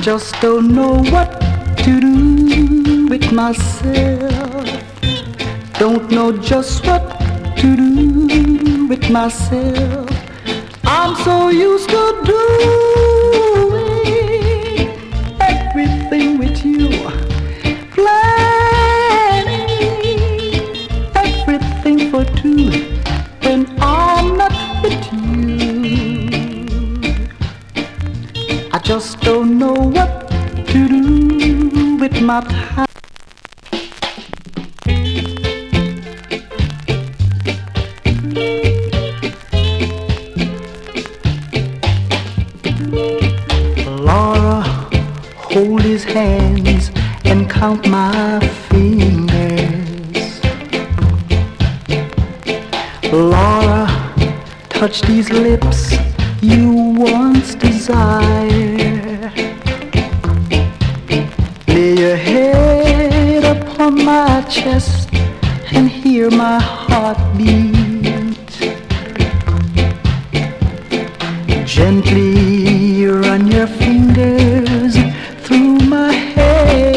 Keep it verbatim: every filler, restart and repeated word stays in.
just don't know what to do with myself. Don't know just what to do with myself. I'm so used to doing everything with you, planning everything for two when I'm not with you. I just don't know what to do with my time. Laura, hold his hands and count my fingers. Laura, touch these lips you once desired. Lay your head upon my chest and hear my heart beat.